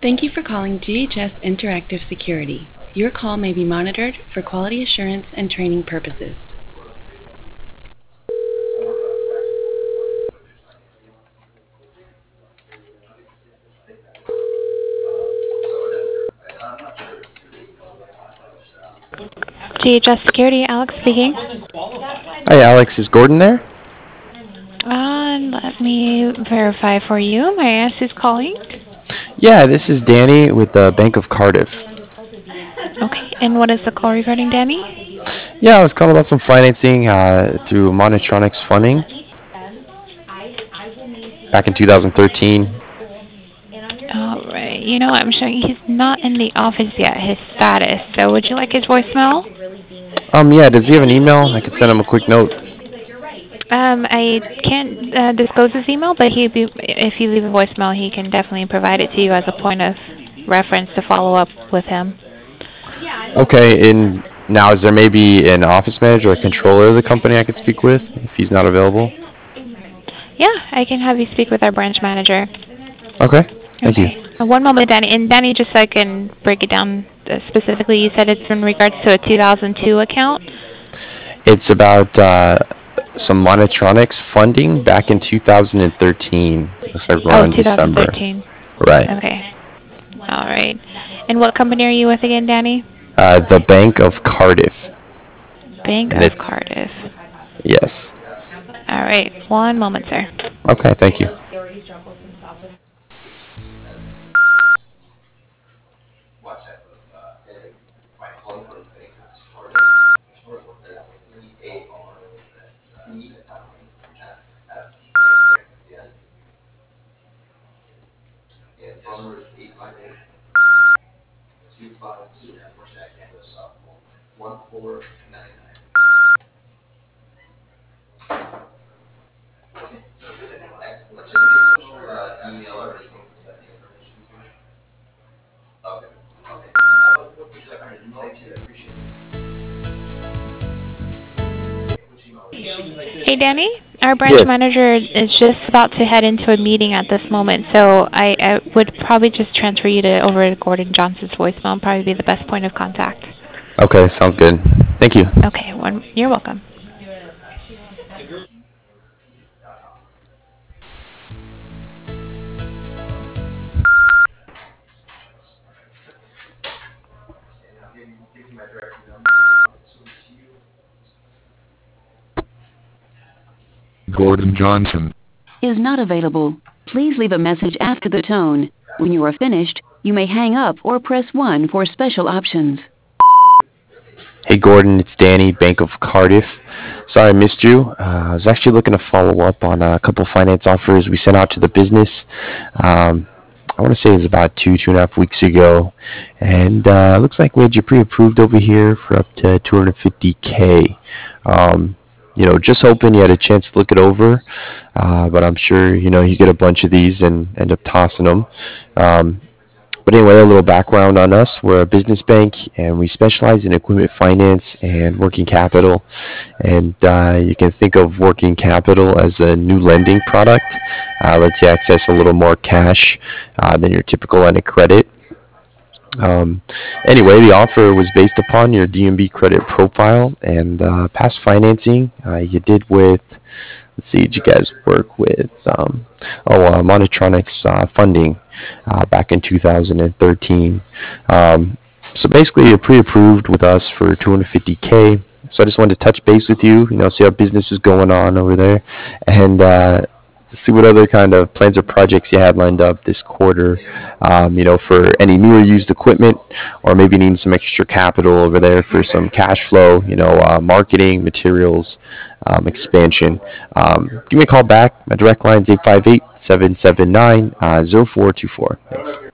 Thank you for calling GHS Interactive Security. Your call may be monitored for quality assurance and training purposes. GHS Security, Alex speaking. Hi, Alex. Is Gordon there? Let me verify for you. May I ask who's calling? Yeah, this is Danny with the Bank of Cardiff. Okay, and what is the call regarding, Danny? Yeah, I was calling about some financing through Monotronics funding back in 2013. All right. I'm showing he's not in the office yet, his status. So would you like his voicemail? Yeah, does he have an email? I could send him a quick note. I can't disclose his email, but if you leave a voicemail, he can definitely provide it to you as a point of reference to follow up with him. Okay, and now is there maybe an office manager or controller of the company I could speak with if he's not available? Yeah, I can have you speak with our branch manager. Okay, thank you. Okay. One moment, Danny. And Danny, just so I can break it down specifically, you said it's in regards to a 2002 account? It's about some Monotronics funding back in 2013. Looks like Oh, around December. 2013. Right. Okay. All right. And what company are you with again, Danny? The Bank of Cardiff. Bank And of it's, Cardiff. yes. All right. One moment, sir. Okay, thank you. Hey, Danny. Our branch Yes. manager is just about to head into a meeting at this moment, so I would probably just transfer you over to Gordon Johnson's voicemail. Probably be the best point of contact. Okay, sounds good. Thank you. Okay. You're welcome. Gordon Johnson is not available. Please leave a message after the tone. When you are finished, you may hang up or press 1 for special options. Hey, Gordon, it's Danny, Bank of Cardiff. Sorry I missed you. I was actually looking to follow up on a couple finance offers we sent out to the business. I want to say it was about 2.5 weeks ago. And it looks like we had you pre-approved over here for up to 250K. Just hoping you had a chance to look it over. But I'm sure, you get a bunch of these and end up tossing them. But anyway, a little background on us. We're a business bank, and we specialize in equipment finance and working capital. And you can think of working capital as a new lending product. Lets you access a little more cash than your typical line of credit. Anyway, the offer was based upon your DNB credit profile and past financing you did with, let's see, did you guys work with, Monotronics funding back in 2013. So basically, you're pre-approved with us for 250K. So I just wanted to touch base with you, see how business is going on over there, and see what other kind of plans or projects you had lined up this quarter, for any new or used equipment, or maybe needing some extra capital over there for some cash flow, marketing, materials, expansion. Give me a call back. My direct line is 858-779-0424. Thanks.